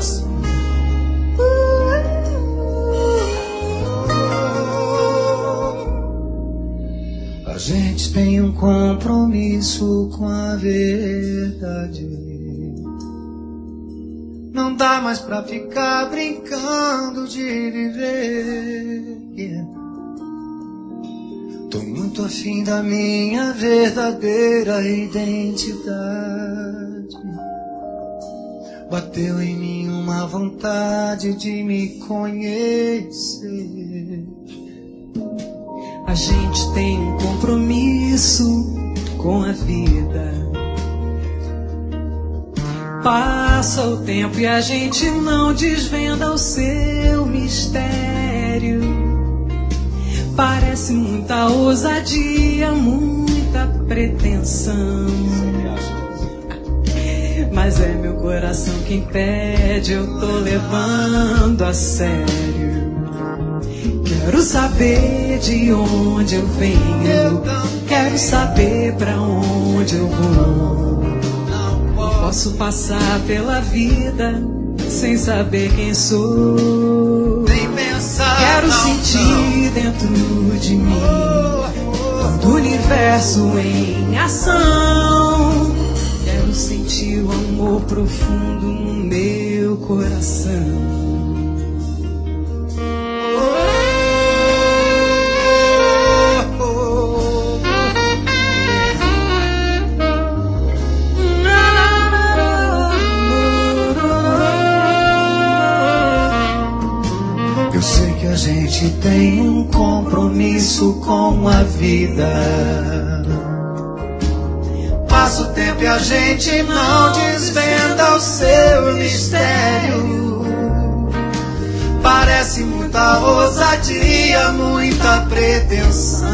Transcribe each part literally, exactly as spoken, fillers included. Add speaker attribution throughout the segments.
Speaker 1: voz.
Speaker 2: A gente tem um compromisso com a verdade. Não dá mais pra ficar brincando de viver. Yeah. Tô muito afim da minha verdadeira identidade. Bateu em mim uma vontade de me conhecer.
Speaker 3: A gente tem um compromisso com a vida. Passa o tempo e a gente não desvenda o seu mistério. Parece muita ousadia, muita pretensão. Mas é meu coração quem pede, eu tô levando a sério. Quero saber de onde eu venho, quero saber pra onde eu vou. Não posso passar pela vida sem saber quem sou. Quero sentir dentro de mim todo o universo em ação. Quero sentir o amor profundo no meu coração.
Speaker 2: A gente tem um compromisso com a vida. Passa o tempo e a gente não desvenda o seu mistério. Parece muita ousadia, muita pretensão.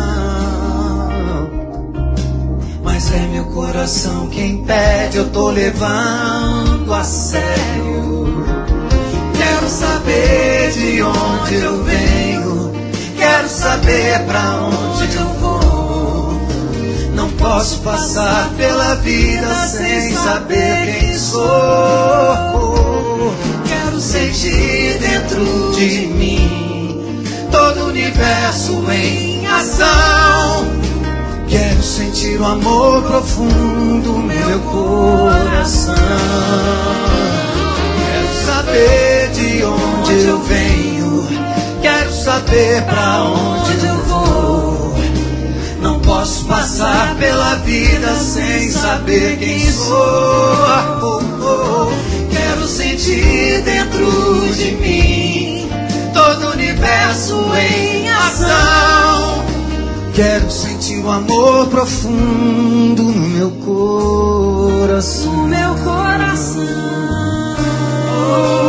Speaker 2: Mas é meu coração quem pede, eu tô levando a sério. Quero saber de onde eu venho, quero saber pra onde eu vou. Não posso passar pela vida sem saber quem sou. Quero sentir dentro de mim todo o universo em ação. Quero sentir o amor profundo no meu coração. Saber de onde eu venho, quero saber pra onde eu vou. Não posso passar pela vida sem saber quem sou. Oh, oh. Quero sentir dentro de mim todo o universo em ação. Quero sentir o amor profundo no meu coração.
Speaker 3: No meu coração.